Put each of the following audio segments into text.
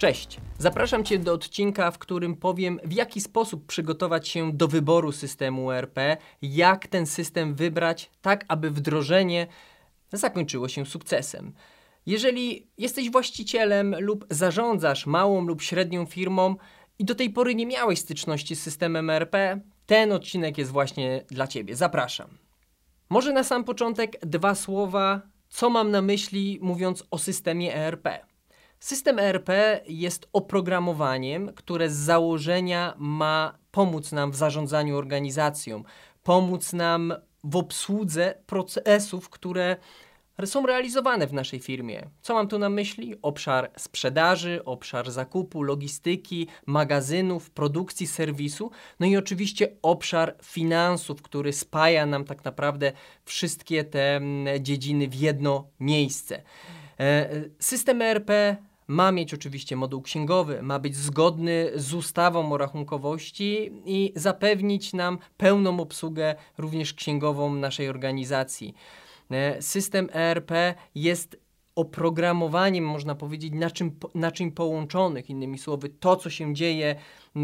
Cześć! Zapraszam Cię do odcinka, w którym powiem, w jaki sposób przygotować się do wyboru systemu ERP, jak ten system wybrać, tak aby wdrożenie zakończyło się sukcesem. Jeżeli jesteś właścicielem lub zarządzasz małą lub średnią firmą i do tej pory nie miałeś styczności z systemem ERP, ten odcinek jest właśnie dla Ciebie. Zapraszam. Może na sam początek dwa słowa, co mam na myśli, mówiąc o systemie ERP. System ERP jest oprogramowaniem, które z założenia ma pomóc nam w zarządzaniu organizacją, pomóc nam w obsłudze procesów, które są realizowane w naszej firmie. Co mam tu na myśli? Obszar sprzedaży, obszar zakupu, logistyki, magazynów, produkcji, serwisu, no i oczywiście obszar finansów, który spaja nam tak naprawdę wszystkie te dziedziny w jedno miejsce. System ERP ma mieć oczywiście moduł księgowy, ma być zgodny z ustawą o rachunkowości i zapewnić nam pełną obsługę również księgową naszej organizacji. System ERP jest oprogramowaniem, można powiedzieć, naczyń połączonych. Innymi słowy, to, co się dzieje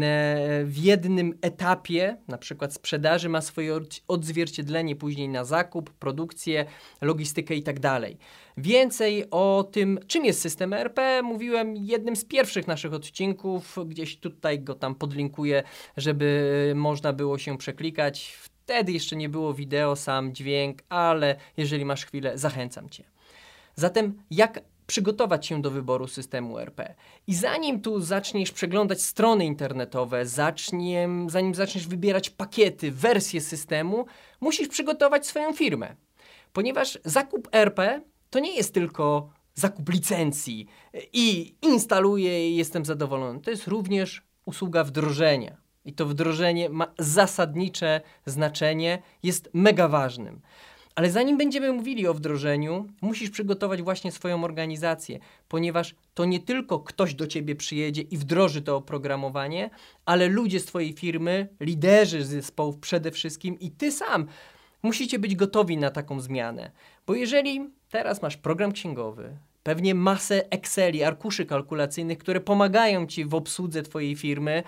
w jednym etapie, na przykład sprzedaży, ma swoje odzwierciedlenie później na zakup, produkcję, logistykę itd. Więcej o tym, czym jest system ERP, mówiłem w jednym z pierwszych naszych odcinków. Gdzieś tutaj go tam podlinkuję, żeby można było się przeklikać. Wtedy jeszcze nie było wideo, sam dźwięk, ale jeżeli masz chwilę, zachęcam Cię. Zatem jak przygotować się do wyboru systemu ERP? I zanim tu zaczniesz przeglądać strony internetowe, zanim zaczniesz wybierać pakiety, wersje systemu, musisz przygotować swoją firmę. Ponieważ zakup ERP to nie jest tylko zakup licencji i instaluję i jestem zadowolony. To jest również usługa wdrożenia. I to wdrożenie ma zasadnicze znaczenie, jest mega ważnym. Ale zanim będziemy mówili o wdrożeniu, musisz przygotować właśnie swoją organizację, ponieważ to nie tylko ktoś do Ciebie przyjedzie i wdroży to oprogramowanie, ale ludzie z Twojej firmy, liderzy zespołów przede wszystkim i Ty sam musicie być gotowi na taką zmianę. Bo jeżeli teraz masz program księgowy, pewnie masę Exceli, arkuszy kalkulacyjnych, które pomagają Ci w obsłudze Twojej firmy,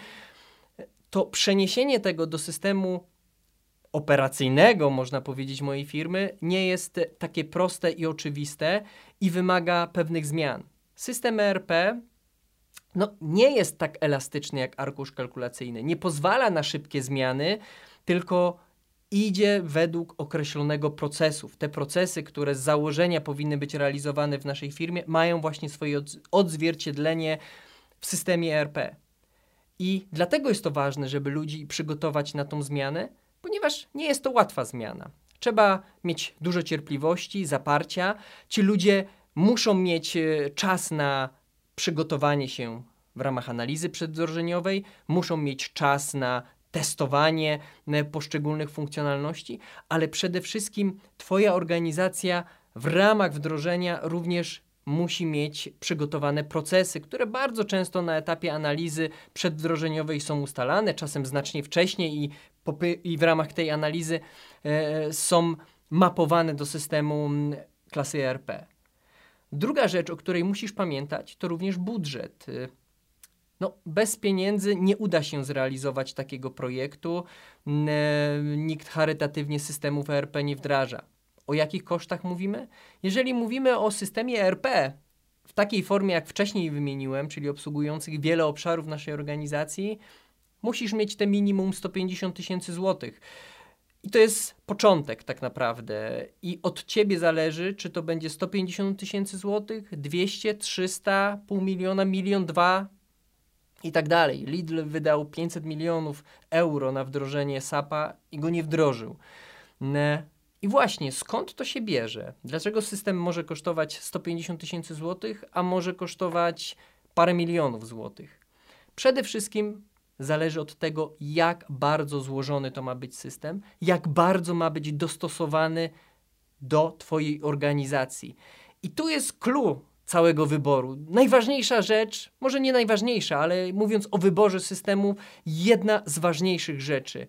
to przeniesienie tego do systemu operacyjnego, można powiedzieć, mojej firmy nie jest takie proste i oczywiste i wymaga pewnych zmian. System ERP nie jest tak elastyczny jak arkusz kalkulacyjny. Nie pozwala na szybkie zmiany, tylko idzie według określonego procesów. Te procesy, które z założenia powinny być realizowane w naszej firmie, mają właśnie swoje odzwierciedlenie w systemie ERP. I dlatego jest to ważne, żeby ludzi przygotować na tą zmianę, ponieważ nie jest to łatwa zmiana. Trzeba mieć dużo cierpliwości, zaparcia. Ci ludzie muszą mieć czas na przygotowanie się w ramach analizy przedwdrożeniowej, muszą mieć czas na testowanie poszczególnych funkcjonalności, ale przede wszystkim Twoja organizacja w ramach wdrożenia również musi mieć przygotowane procesy, które bardzo często na etapie analizy przedwdrożeniowej są ustalane, czasem znacznie wcześniej i w ramach tej analizy są mapowane do systemu klasy ERP. Druga rzecz, o której musisz pamiętać, to również budżet. Bez pieniędzy nie uda się zrealizować takiego projektu. Nikt charytatywnie systemów ERP nie wdraża. O jakich kosztach mówimy? Jeżeli mówimy o systemie ERP w takiej formie, jak wcześniej wymieniłem, czyli obsługujących wiele obszarów naszej organizacji, musisz mieć te minimum 150 000 złotych. I to jest początek tak naprawdę. I od Ciebie zależy, czy to będzie 150 000 złotych, 200, 300, pół miliona, 1 milion, 2 i tak dalej. Lidl wydał 500 milionów euro na wdrożenie SAP-a i go nie wdrożył. I właśnie, skąd to się bierze? Dlaczego system może kosztować 150 000 złotych, a może kosztować parę milionów złotych? Przede wszystkim zależy od tego, jak bardzo złożony to ma być system, jak bardzo ma być dostosowany do Twojej organizacji. I tu jest clue całego wyboru. Najważniejsza rzecz, może nie najważniejsza, ale mówiąc o wyborze systemu, jedna z ważniejszych rzeczy.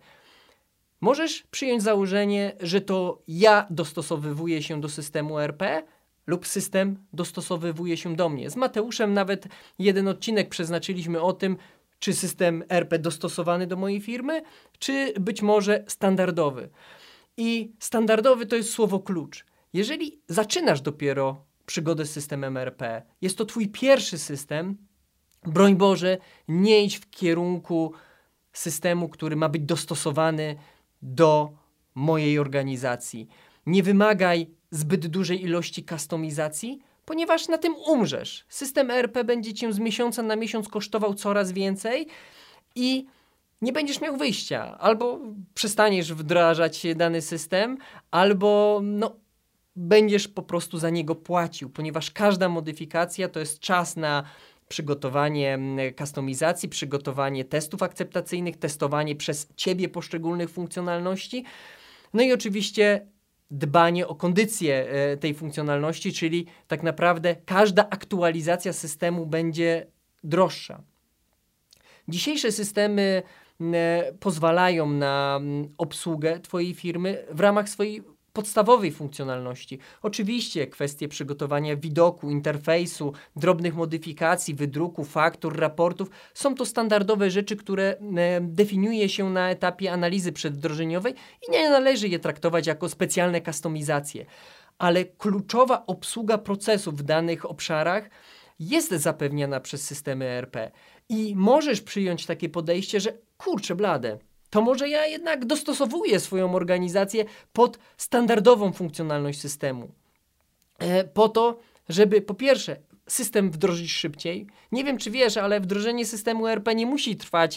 Możesz przyjąć założenie, że to ja dostosowywuję się do systemu ERP, lub system dostosowywuje się do mnie. Z Mateuszem nawet jeden odcinek przeznaczyliśmy o tym, czy system ERP dostosowany do mojej firmy, czy być może standardowy. I standardowy to jest słowo klucz. Jeżeli zaczynasz dopiero przygodę z systemem ERP, jest to twój pierwszy system, broń Boże, nie idź w kierunku systemu, który ma być dostosowany do mojej organizacji. Nie wymagaj zbyt dużej ilości kustomizacji, ponieważ na tym umrzesz. System ERP będzie cię z miesiąca na miesiąc kosztował coraz więcej i nie będziesz miał wyjścia. Albo przestaniesz wdrażać dany system, albo będziesz po prostu za niego płacił, ponieważ każda modyfikacja to jest czas na przygotowanie kustomizacji, przygotowanie testów akceptacyjnych, testowanie przez ciebie poszczególnych funkcjonalności, no i oczywiście dbanie o kondycję tej funkcjonalności, czyli tak naprawdę każda aktualizacja systemu będzie droższa. Dzisiejsze systemy pozwalają na obsługę twojej firmy w ramach swojej podstawowej funkcjonalności. Oczywiście kwestie przygotowania widoku, interfejsu, drobnych modyfikacji, wydruku, faktur, raportów są to standardowe rzeczy, które definiuje się na etapie analizy przedwdrożeniowej i nie należy je traktować jako specjalne kustomizacje. Ale kluczowa obsługa procesów w danych obszarach jest zapewniana przez systemy ERP i możesz przyjąć takie podejście, że kurczę blade, to może ja jednak dostosowuję swoją organizację pod standardową funkcjonalność systemu. Po to, żeby po pierwsze system wdrożyć szybciej. Nie wiem, czy wiesz, ale wdrożenie systemu ERP nie musi trwać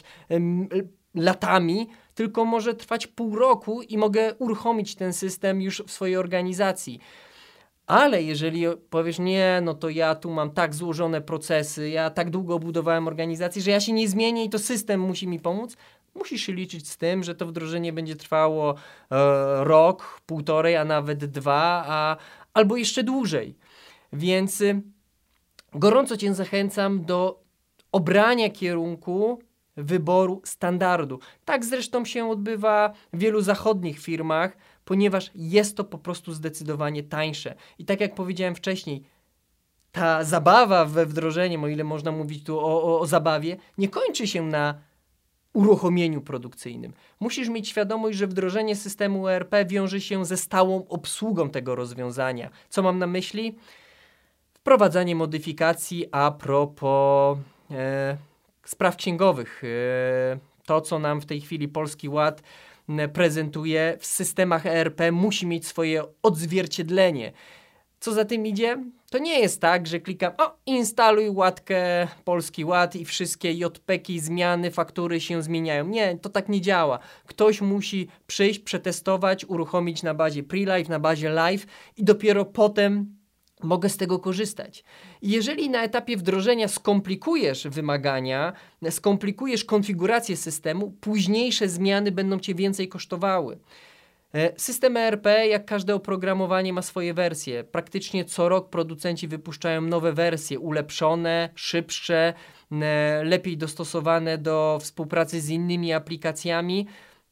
latami, tylko może trwać pół roku i mogę uruchomić ten system już w swojej organizacji. Ale jeżeli powiesz, nie, no to ja tu mam tak złożone procesy, ja tak długo budowałem organizację, że ja się nie zmienię i to system musi mi pomóc, musisz się liczyć z tym, że to wdrożenie będzie trwało rok, półtorej, a nawet 2, albo jeszcze dłużej. Więc gorąco cię zachęcam do obrania kierunku wyboru standardu. Tak zresztą się odbywa w wielu zachodnich firmach, ponieważ jest to po prostu zdecydowanie tańsze. I tak jak powiedziałem wcześniej, ta zabawa we wdrożeniem, o ile można mówić tu o zabawie, nie kończy się na uruchomieniu produkcyjnym. Musisz mieć świadomość, że wdrożenie systemu ERP wiąże się ze stałą obsługą tego rozwiązania. Co mam na myśli? Wprowadzanie modyfikacji a propos spraw księgowych. To, co nam w tej chwili Polski Ład prezentuje w systemach ERP, musi mieć swoje odzwierciedlenie. Co za tym idzie? To nie jest tak, że klikam, instaluj łatkę Polski Ład i wszystkie JPK-i, zmiany, faktury się zmieniają. Nie, to tak nie działa. Ktoś musi przyjść, przetestować, uruchomić na bazie pre-live, na bazie live i dopiero potem mogę z tego korzystać. I jeżeli na etapie wdrożenia skomplikujesz wymagania, skomplikujesz konfigurację systemu, późniejsze zmiany będą cię więcej kosztowały. System ERP, jak każde oprogramowanie, ma swoje wersje. Praktycznie co rok producenci wypuszczają nowe wersje, ulepszone, szybsze, lepiej dostosowane do współpracy z innymi aplikacjami.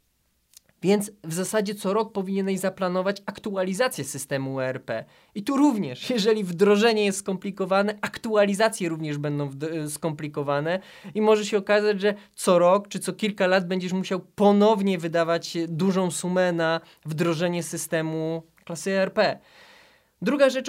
Więc w zasadzie co rok powinieneś zaplanować aktualizację systemu ERP. I tu również, jeżeli wdrożenie jest skomplikowane, aktualizacje również będą skomplikowane i może się okazać, że co rok czy co kilka lat będziesz musiał ponownie wydawać dużą sumę na wdrożenie systemu klasy ERP. Druga rzecz,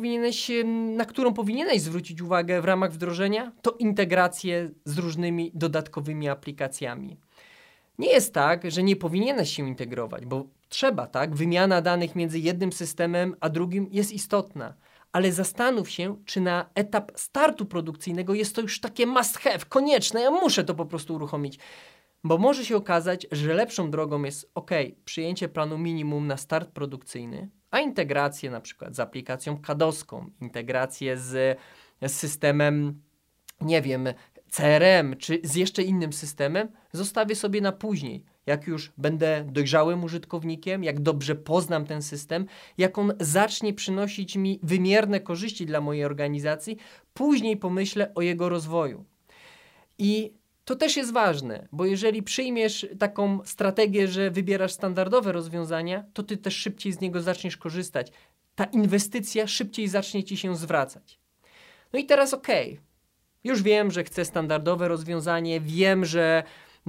na którą powinieneś zwrócić uwagę w ramach wdrożenia, to integracje z różnymi dodatkowymi aplikacjami. Nie jest tak, że nie powinieneś się integrować, bo trzeba, tak? Wymiana danych między jednym systemem a drugim jest istotna, ale zastanów się, czy na etap startu produkcyjnego jest to już takie must have, konieczne, ja muszę to po prostu uruchomić. Bo może się okazać, że lepszą drogą jest przyjęcie planu minimum na start produkcyjny, a integrację na przykład z aplikacją KADOS-ką, integrację z systemem, nie wiem, CRM czy z jeszcze innym systemem zostawię sobie na później. Jak już będę dojrzałym użytkownikiem, jak dobrze poznam ten system, jak on zacznie przynosić mi wymierne korzyści dla mojej organizacji, później pomyślę o jego rozwoju. I to też jest ważne, bo jeżeli przyjmiesz taką strategię, że wybierasz standardowe rozwiązania, to ty też szybciej z niego zaczniesz korzystać. ta inwestycja szybciej zacznie Ci się zwracać. No i teraz już wiem, że chcę standardowe rozwiązanie, wiem, że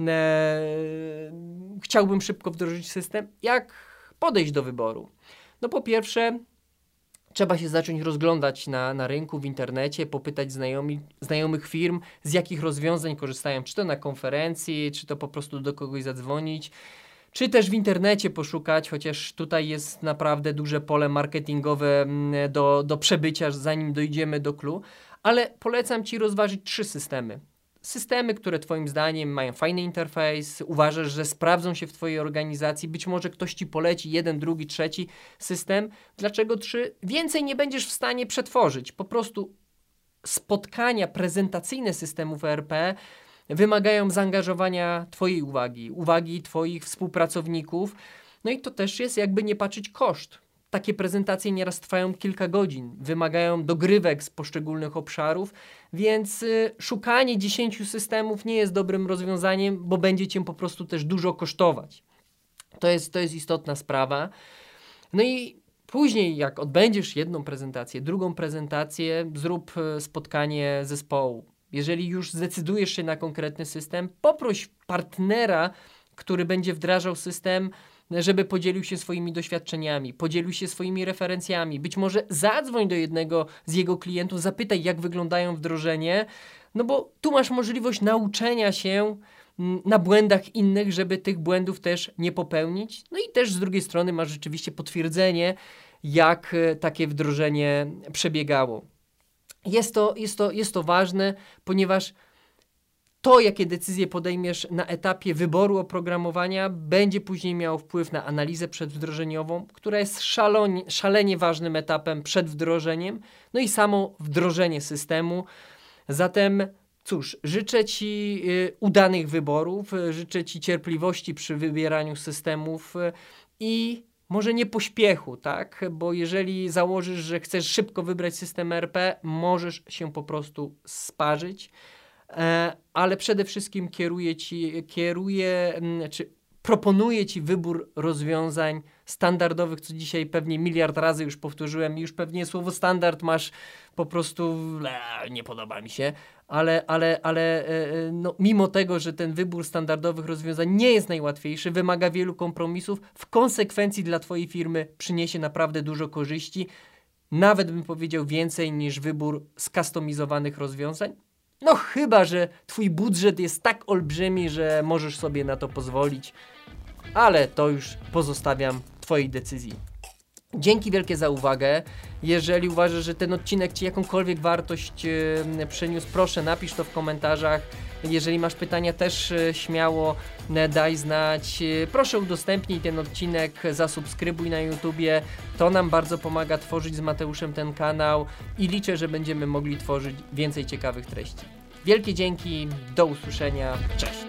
chciałbym szybko wdrożyć system. Jak podejść do wyboru? No po pierwsze, trzeba się zacząć rozglądać na rynku, w internecie, popytać znajomych firm, z jakich rozwiązań korzystają, czy to na konferencji, czy to po prostu do kogoś zadzwonić, czy też w internecie poszukać, chociaż tutaj jest naprawdę duże pole marketingowe do przebycia, zanim dojdziemy do clou, ale polecam Ci rozważyć 3 systemy. Systemy, które Twoim zdaniem mają fajny interfejs, uważasz, że sprawdzą się w Twojej organizacji, być może ktoś Ci poleci 1, 2, 3 system. Dlaczego 3? Więcej nie będziesz w stanie przetworzyć. Po prostu spotkania prezentacyjne systemów ERP wymagają zaangażowania Twojej uwagi Twoich współpracowników. No i to też jest, jakby nie patrzeć, koszt. Takie prezentacje nieraz trwają kilka godzin, wymagają dogrywek z poszczególnych obszarów, więc szukanie 10 systemów nie jest dobrym rozwiązaniem, bo będzie Cię po prostu też dużo kosztować. To jest istotna sprawa. No i później, jak odbędziesz jedną prezentację, drugą prezentację, zrób spotkanie zespołu. Jeżeli już zdecydujesz się na konkretny system, poproś partnera, który będzie wdrażał system, żeby podzielił się swoimi doświadczeniami, podzielił się swoimi referencjami. Być może zadzwoń do jednego z jego klientów, zapytaj, jak wyglądają wdrożenie, no bo tu masz możliwość nauczenia się na błędach innych, żeby tych błędów też nie popełnić. No i też z drugiej strony masz rzeczywiście potwierdzenie, jak takie wdrożenie przebiegało. Jest to ważne, ponieważ to, jakie decyzje podejmiesz na etapie wyboru oprogramowania, będzie później miało wpływ na analizę przedwdrożeniową, która jest szalenie ważnym etapem przed wdrożeniem, no i samo wdrożenie systemu. Zatem cóż, życzę Ci udanych wyborów, życzę Ci cierpliwości przy wybieraniu systemów i może nie pośpiechu, tak? Bo jeżeli założysz, że chcesz szybko wybrać system ERP, możesz się po prostu sparzyć. Ale przede wszystkim proponuję Ci wybór rozwiązań standardowych, co dzisiaj pewnie miliard razy już powtórzyłem i już pewnie słowo standard masz po prostu, nie podoba mi się, ale no, mimo tego, że ten wybór standardowych rozwiązań nie jest najłatwiejszy, wymaga wielu kompromisów, w konsekwencji dla Twojej firmy przyniesie naprawdę dużo korzyści, nawet bym powiedział więcej niż wybór skustomizowanych rozwiązań. No chyba, że Twój budżet jest tak olbrzymi, że możesz sobie na to pozwolić, ale to już pozostawiam Twojej decyzji. Dzięki wielkie za uwagę. Jeżeli uważasz, że ten odcinek Ci jakąkolwiek wartość przyniósł, proszę napisz to w komentarzach. Jeżeli masz pytania, też śmiało daj znać. Proszę udostępnij ten odcinek, zasubskrybuj na YouTubie. To nam bardzo pomaga tworzyć z Mateuszem ten kanał i liczę, że będziemy mogli tworzyć więcej ciekawych treści. Wielkie dzięki, do usłyszenia, cześć!